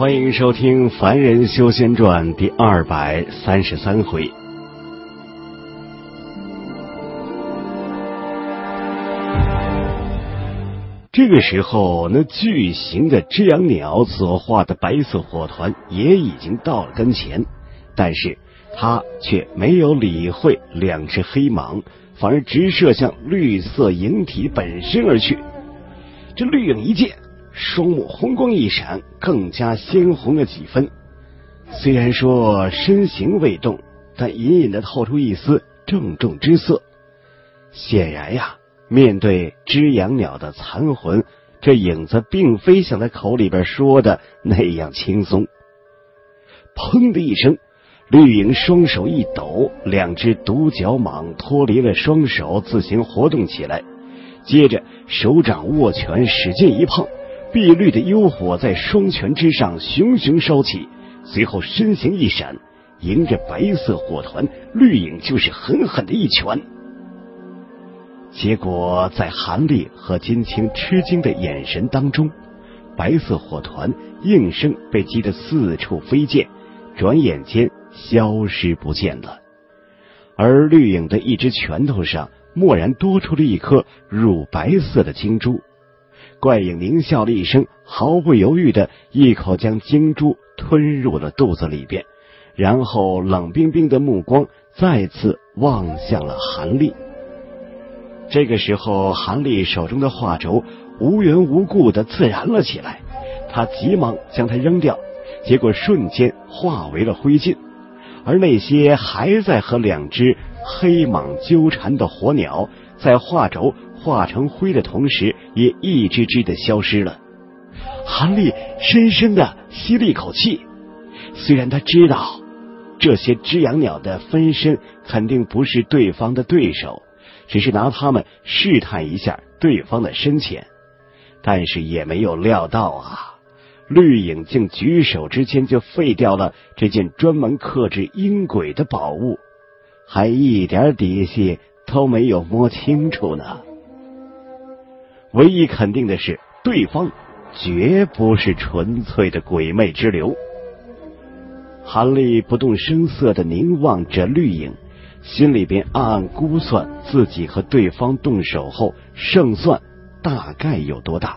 欢迎收听《凡人修仙传》第233回。这个时候，那巨型的知阳鸟所化的白色火团也已经到了跟前，但是他却没有理会两只黑蟒，反而直射向绿色影体本身而去。这绿影一见，双目红光一闪，更加鲜红了几分。虽然说身形未动，但隐隐的透出一丝郑重之色。显然呀，面对知阳鸟的残魂，这影子并非像他口里边说的那样轻松。砰的一声，绿影双手一抖，两只独角蟒脱离了双手，自行活动起来。接着手掌握拳，使劲一碰，碧绿的幽火在双拳之上熊熊烧起，随后身形一闪，迎着白色火团，绿影就是狠狠的一拳。结果在韩立和金青吃惊的眼神当中，白色火团应声被击得四处飞溅，转眼间消失不见了。而绿影的一只拳头上蓦然多出了一颗乳白色的晶珠。怪影狞笑了一声，毫不犹豫的一口将晶珠吞入了肚子里边，然后冷冰冰的目光再次望向了韩立。这个时候，韩立手中的画轴无缘无故的自燃了起来，他急忙将它扔掉，结果瞬间化为了灰烬。而那些还在和两只黑蟒纠缠的火鸟，在画轴化成灰的同时，也一只只的消失了。韩立深深的吸了一口气，虽然他知道这些知阳鸟的分身肯定不是对方的对手，只是拿他们试探一下对方的深浅，但是也没有料到啊，绿影竟举手之间就废掉了这件专门克制阴鬼的宝物，还一点底细都没有摸清楚呢。唯一肯定的是，对方绝不是纯粹的鬼魅之流。韩立不动声色地凝望着绿影，心里边暗暗估算自己和对方动手后胜算大概有多大。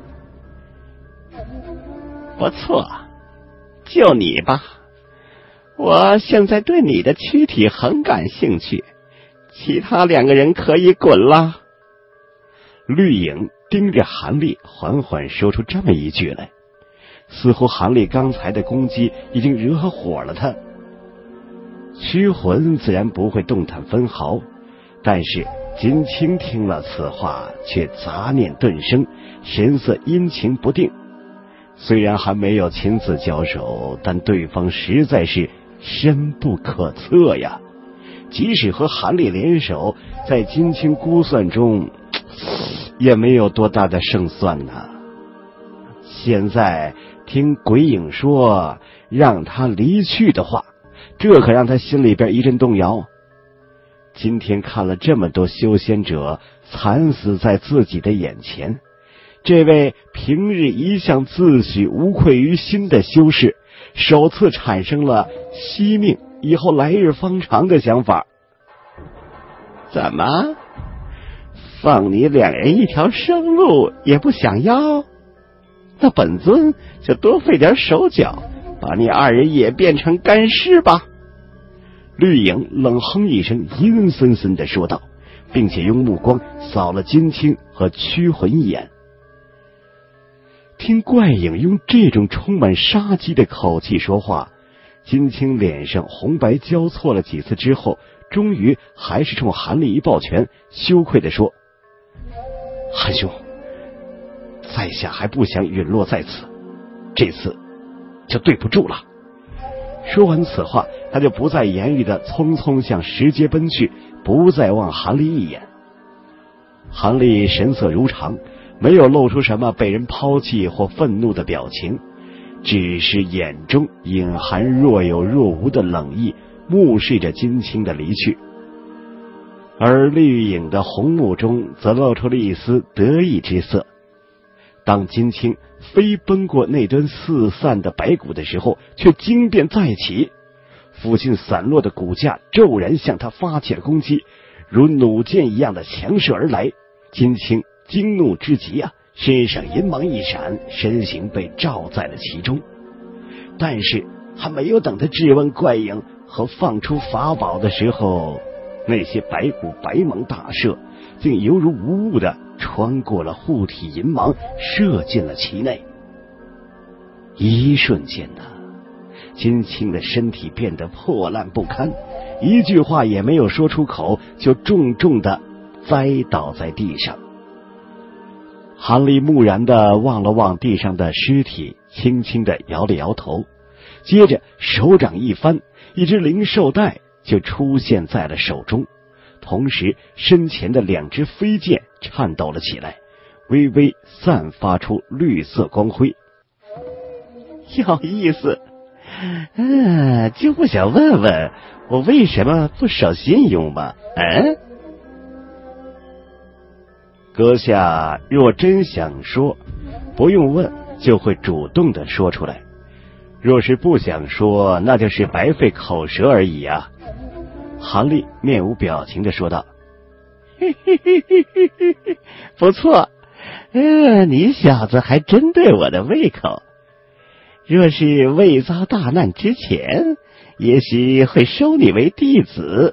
不错，就你吧，我现在对你的躯体很感兴趣，其他两个人可以滚了。 绿影盯着韩立，缓缓说出这么一句来，似乎韩立刚才的攻击已经惹火了他。驱魂自然不会动弹分毫，但是金青听了此话却杂念顿生，神色阴晴不定。虽然还没有亲自交手，但对方实在是深不可测呀。即使和韩立联手，在金青估算中也没有多大的胜算呢。现在听鬼影说让他离去的话，这可让他心里边一阵动摇。今天看了这么多修仙者惨死在自己的眼前，这位平日一向自诩无愧于心的修士，首次产生了惜命以后来日方长的想法。 怎么，放你两人一条生路也不想要？那本尊就多费点手脚，把你二人也变成干尸吧。 绿影冷哼一声，阴森森地说道，并且用目光扫了金青和驱魂一眼。听怪影用这种充满杀机的口气说话，金青脸上红白交错了几次之后，终于还是冲韩立一抱拳，羞愧地说：韩兄，在下还不想陨落在此，这次就对不住了。说完此话，他就不再言语的匆匆向石阶奔去，不再望韩立一眼。韩立神色如常，没有露出什么被人抛弃或愤怒的表情，只是眼中隐含若有若无的冷意，目视着金青的离去。而绿影的红目中则露出了一丝得意之色。当金青飞奔过那端四散的白骨的时候，却惊变再起，附近散落的骨架骤然向他发起了攻击，如弩箭一样的强射而来。金青惊怒之极啊，身上银芒一闪，身形被罩在了其中。但是还没有等他质问怪影和放出法宝的时候，那些白骨白芒大射，竟犹如无物的穿过了护体银芒，射进了其内。一瞬间呢，金青的身体变得破烂不堪，一句话也没有说出口，就重重的栽倒在地上。韩立木然的望了望地上的尸体，轻轻的摇了摇头，接着手掌一翻，一只灵兽带就出现在了手中，同时身前的两只飞剑颤抖了起来，微微散发出绿色光辉。 有意思，就不想问问我为什么不守信用吗？ 阁下若真想说，不用问就会主动的说出来，若是不想说，那就是白费口舌而已啊。韩立面无表情的说道。 不错，你小子还真对我的胃口。若是未遭大难之前，也许会收你为弟子。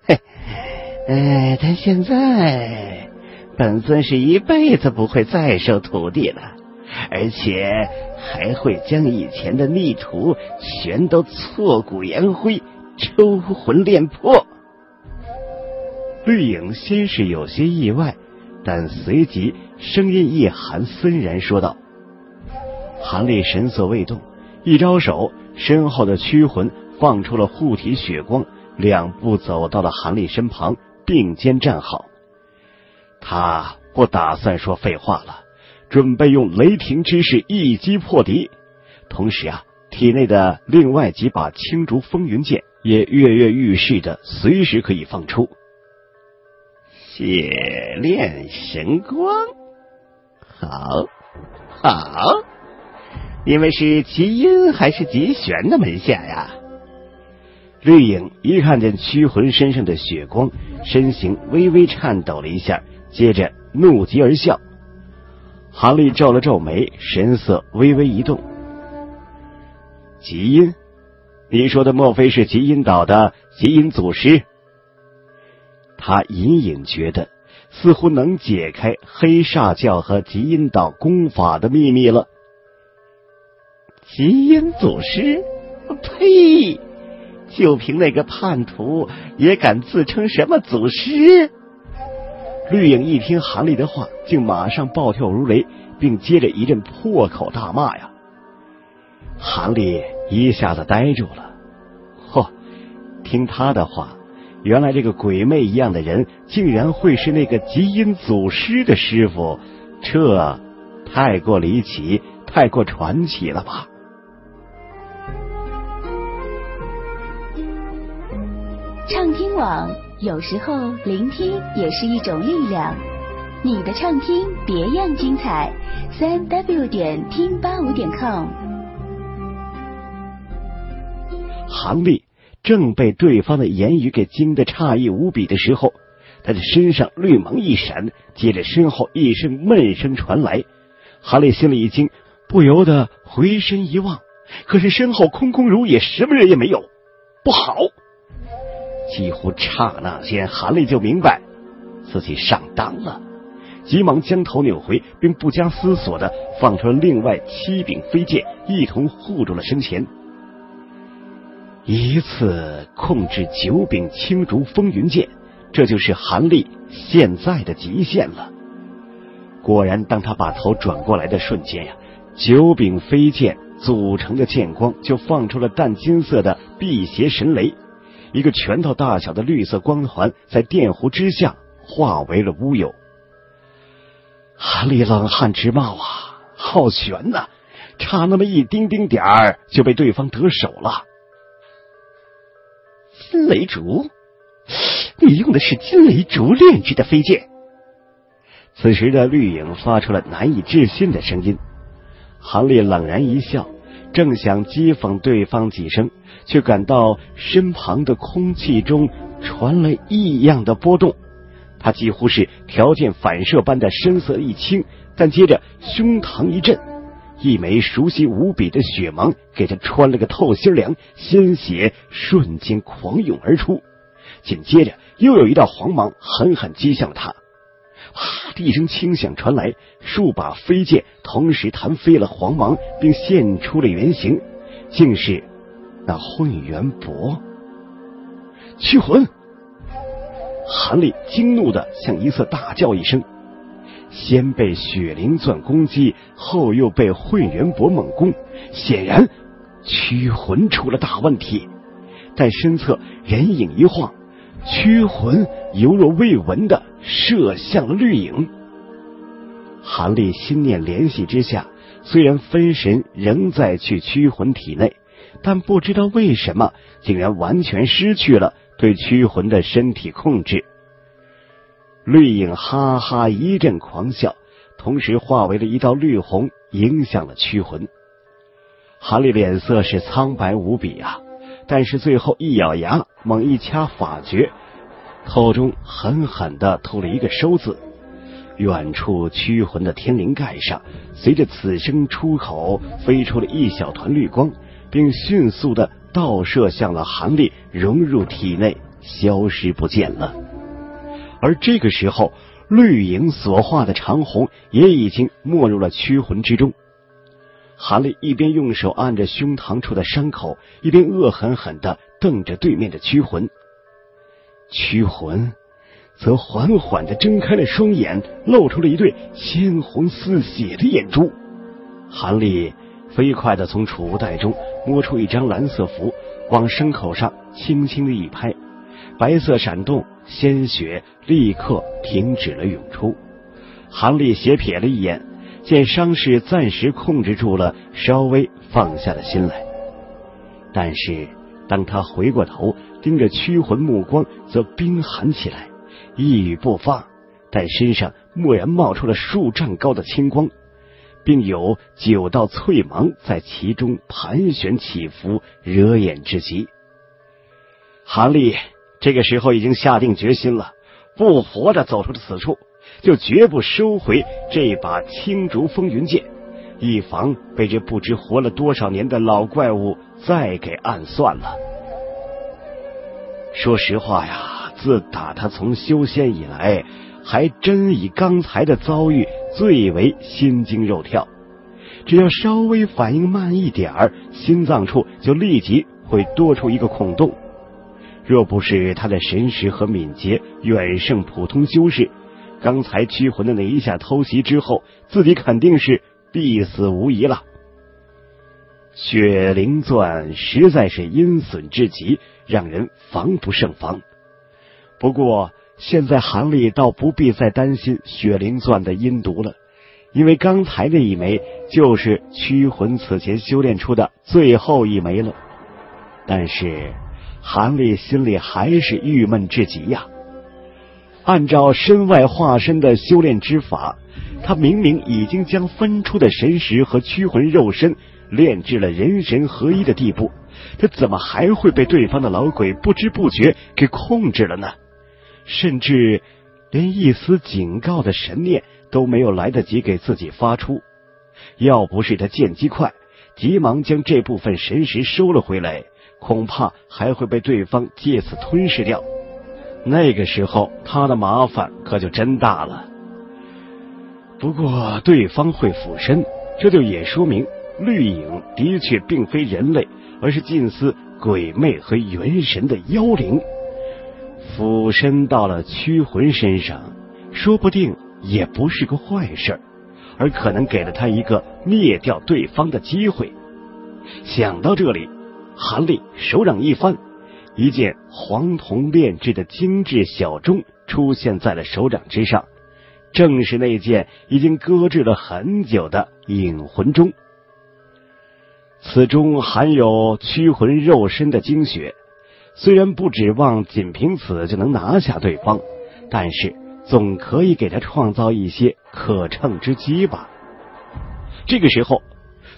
但现在本尊是一辈子不会再收徒弟了，而且还会将以前的逆徒全都挫骨扬灰，抽魂炼魄。 绿影先是有些意外，但随即声音一寒，森然说道。韩立神色未动，一招手，身后的驱魂放出了护体血光，两步走到了韩立身旁，并肩站好。他不打算说废话了，准备用雷霆之势一击破敌。同时啊，体内的另外几把青竹风云剑也跃跃欲试的随时可以放出。 血炼神光，好，你们是极阴还是极玄的门下呀？ 绿影一看见驱魂身上的血光，身形微微颤抖了一下，接着怒极而笑。韩立皱了皱眉，神色微微一动。极阴？你说的莫非是极阴岛的极阴祖师？他隐隐觉得似乎能解开黑煞教和极阴岛功法的秘密了。 极阴祖师？呸！就凭那个叛徒也敢自称什么祖师？ 绿影一听韩立的话，竟马上暴跳如雷，并接着一阵破口大骂呀！韩立一下子呆住了。听他的话，原来这个鬼魅一样的人竟然会是那个极阴祖师的师傅，这太过离奇，太过传奇了吧。 畅听网，有时候聆听也是一种力量。你的畅听别样精彩，3w.听85.com。 韩立正被对方的言语给惊得诧异无比的时候，他的身上绿芒一闪，接着身后一声闷声传来。韩立心里一惊，不由得回身一望，可是身后空空如也，什么人也没有。不好！几乎刹那间，韩立就明白自己上当了，急忙将头扭回，并不加思索的放出了另外7柄飞剑，一同护住了身前。一次控制9柄青竹风云剑，这就是韩立现在的极限了。果然，当他把头转过来的瞬间呀，9柄飞剑组成的剑光就放出了淡金色的辟邪神雷，一个拳头大小的绿色光环在电弧之下化为了乌有。韩立冷汗直冒啊，好悬呐，差那么一丁丁点儿就被对方得手了。 金雷竹？你用的是金雷竹炼制的飞剑？ 此时的绿影发出了难以置信的声音。 韩立冷然一笑，正想讥讽对方几声，却感到身旁的空气中传来异样的波动。他几乎是条件反射般的身色一轻，但接着胸膛一震，一枚熟悉无比的血芒给他穿了个透心凉，鲜血瞬间狂涌而出。紧接着又有一道黄芒狠狠击向了他，啪的一声轻响传来，数把飞剑同时弹飞了黄芒，并现出了原形，竟是那混元帛。驱魂！韩立惊怒的向一色大叫一声，先被血灵钻攻击，后又被混元帛猛攻，显然驱魂出了大问题。但身侧人影一晃，驱魂犹若未闻的射向了绿影。韩立心念联系之下，虽然分神仍在去驱魂体内，但不知道为什么竟然完全失去了对驱魂的身体控制。绿影哈哈一阵狂笑，同时化为了一道绿红，迎向了驱魂。韩立脸色是苍白无比啊，但是最后一咬牙，猛一掐法诀，口中狠狠地吐了一个收字。远处驱魂的天灵盖上，随着此声出口，飞出了一小团绿光，并迅速地倒射向了韩立，融入体内，消失不见了。而这个时候，绿影所化的长虹也已经没入了驱魂之中。韩立一边用手按着胸膛处的伤口，一边恶狠狠地瞪着对面的驱魂。驱魂则缓缓地睁开了双眼，露出了一对鲜红似血的眼珠。韩立飞快地从储物袋中摸出一张蓝色符，往伤口上轻轻地一拍，白色闪动，鲜血立刻停止了涌出。韩立斜瞥了一眼，见伤势暂时控制住了，稍微放下了心来。但是当他回过头盯着驱魂，目光则冰寒起来，一语不发，但身上蓦然冒出了数丈高的青光，并有9道翠芒在其中盘旋起伏，惹眼之极。韩立这个时候已经下定决心了，不活着走出此处，就绝不收回这把青竹风云剑，以防被这不知活了多少年的老怪物再给暗算了。说实话呀，自打他从修仙以来，还真以刚才的遭遇最为心惊肉跳。只要稍微反应慢一点儿，心脏处就立即会多出一个孔洞。若不是他的神识和敏捷远胜普通修士，刚才驱魂的那一下偷袭之后，自己肯定是必死无疑了。血灵钻实在是阴损之极，让人防不胜防。不过现在韩立倒不必再担心血灵钻的阴毒了，因为刚才那一枚就是驱魂此前修炼出的最后一枚了。但是韩立心里还是郁闷至极呀。按照身外化身的修炼之法，他明明已经将分出的神识和驱魂肉身炼至了人神合一的地步，他怎么还会被对方的老鬼不知不觉给控制了呢？甚至连一丝警告的神念都没有来得及给自己发出。要不是他见机快，急忙将这部分神识收了回来，恐怕还会被对方借此吞噬掉。那个时候他的麻烦可就真大了。不过对方会附身，这就也说明绿影的确并非人类，而是近似鬼魅和元神的妖灵。附身到了驱魂身上，说不定也不是个坏事，而可能给了他一个灭掉对方的机会。想到这里，韩立手掌一翻，一件黄铜炼制的精致小钟出现在了手掌之上，正是那件已经搁置了很久的引魂钟。此钟含有驱魂肉身的精血，虽然不指望仅凭此就能拿下对方，但是总可以给他创造一些可乘之机吧。这个时候，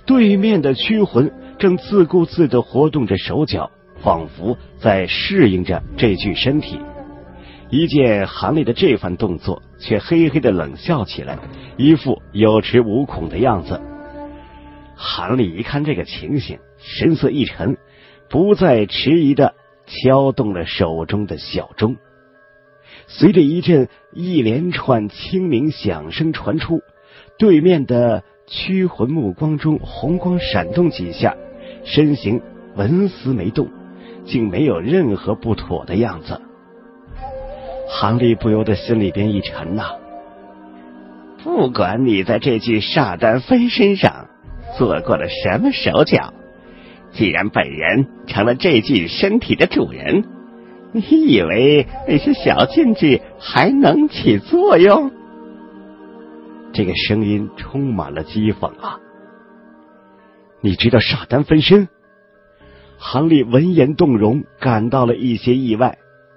对面的驱魂正自顾自地活动着手脚，仿佛在适应着这具身体。一见韩立的这番动作，却嘿嘿地冷笑起来，一副有恃无恐的样子。韩立一看这个情形，神色一沉，不再迟疑地敲动了手中的小钟。随着一连串清明响声传出，对面的驱魂目光中红光闪动几下，身形纹丝没动，竟没有任何不妥的样子。韩立不由得心里边一沉呐， 不管你在这具煞丹分身上做过了什么手脚，既然本人成了这具身体的主人，你以为那些小禁制还能起作用？ 这个声音充满了讥讽啊！你知道煞丹分身？韩立闻言动容，感到了一些意外。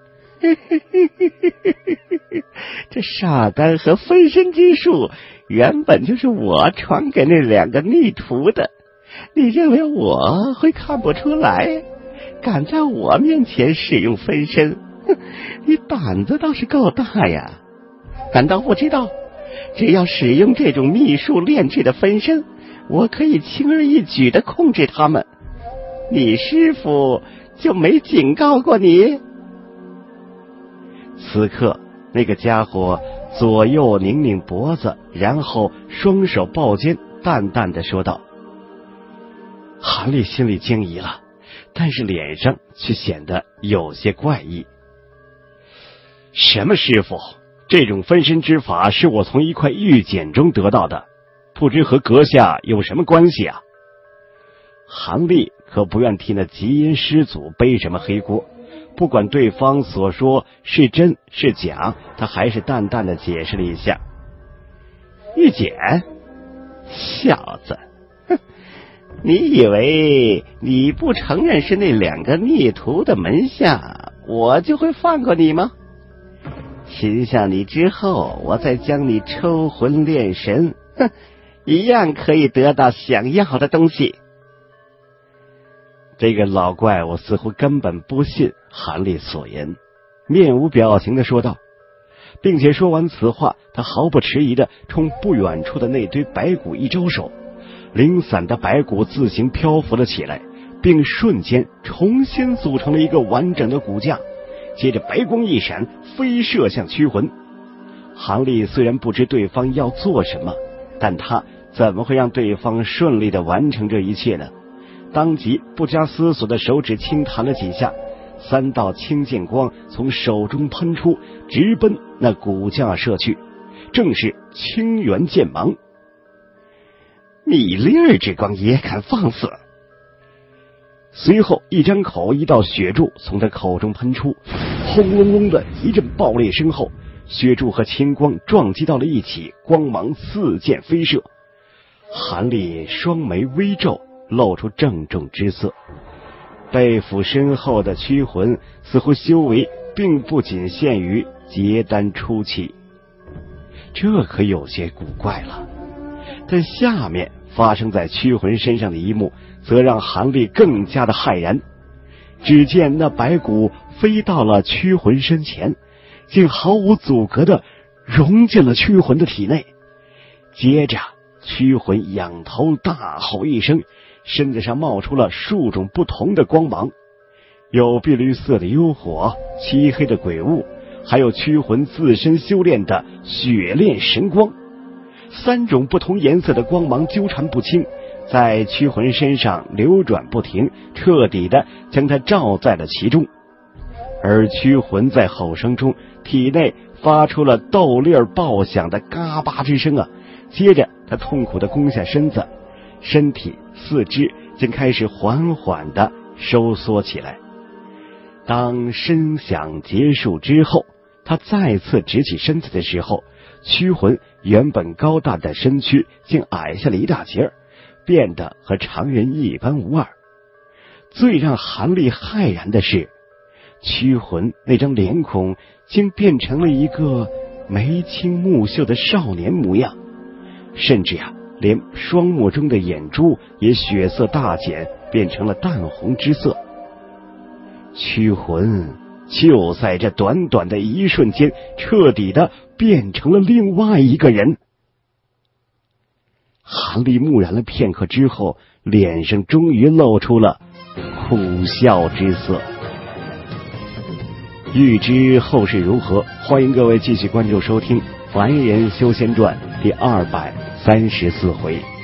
这煞丹和分身之术原本就是我传给那两个逆徒的，你认为我会看不出来？敢在我面前使用分身，你胆子倒是够大呀！难道不知道，只要使用这种秘术炼制的分身，我可以轻而易举地控制他们？你师父就没警告过你？ 此刻那个家伙左右拧拧脖子，然后双手抱肩，淡淡的说道。韩立心里惊疑了，但是脸上却显得有些怪异。什么师傅？这种分身之法是我从一块玉简中得到的，不知和阁下有什么关系啊？韩立可不愿替那极阴师祖背什么黑锅，不管对方所说是真是假，他还是淡淡的解释了一下。 玉简？小子，你以为你不承认是那两个逆徒的门下，我就会放过你吗？擒下你之后，我再将你抽魂炼神，一样可以得到想要的东西。 这个老怪物似乎根本不信韩立所言，面无表情地说道，并且说完此话，他毫不迟疑地冲不远处的那堆白骨一招手，零散的白骨自行漂浮了起来，并瞬间重新组成了一个完整的骨架，接着白光一闪，飞射向驱魂。韩立虽然不知对方要做什么，但他怎么会让对方顺利地完成这一切呢？当即不加思索的手指轻弹了几下，3道青剑光从手中喷出，直奔那骨架射去，正是青元剑芒。 米粒儿之光也敢放肆！ 随后一张口，一道血柱从他口中喷出，轰隆隆的一阵爆裂声后，血柱和青光撞击到了一起，光芒四溅飞射。韩立双眉微皱，露出郑重之色。背负身后的驱魂似乎修为并不仅限于结丹初期，这可有些古怪了。但下面发生在驱魂身上的一幕则让韩立更加的骇然。只见那白骨飞到了驱魂身前，竟毫无阻隔的融进了驱魂的体内。接着驱魂仰头大吼一声，身子上冒出了数种不同的光芒，有碧绿色的幽火、漆黑的鬼雾，还有驱魂自身修炼的血炼神光。3种不同颜色的光芒纠缠不清，在驱魂身上流转不停，彻底的将它罩在了其中。而驱魂在吼声中体内发出了豆粒爆响的嘎巴之声啊！接着他痛苦的弓下身子，身体四肢竟开始缓缓的收缩起来。当声响结束之后，他再次直起身子的时候，驱魂原本高大的身躯竟矮下了一大截，变得和常人一般无二。最让韩立骇然的是，驱魂那张脸孔竟变成了一个眉清目秀的少年模样，甚至连双目中的眼珠也血色大减，变成了淡红之色。驱魂就在这短短的一瞬间，彻底的变成了另外一个人。韩立木然了片刻之后，脸上终于露出了苦笑之色。欲知后事如何，欢迎各位继续关注收听《凡人修仙传》第234回。